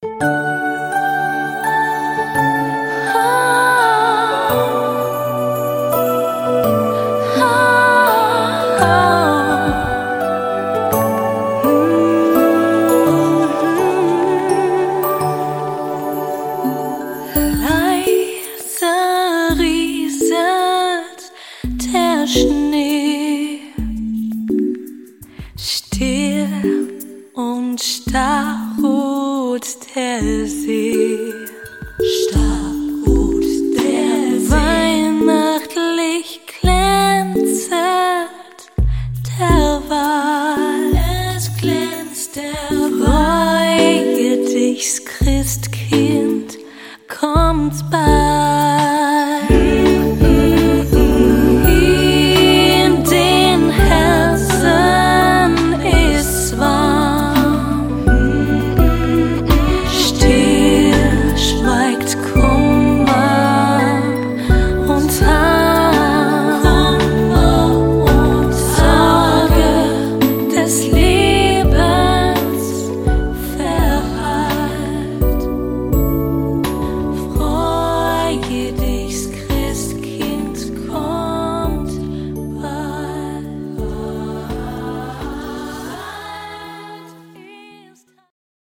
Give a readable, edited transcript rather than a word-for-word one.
Leise rieselt der Schnee, still und starr ruht der See. Starr ruht der See. Weihnachtlich glänzet der Wald. Es glänzt der Wald. Freue dich, Christkind kommt bald.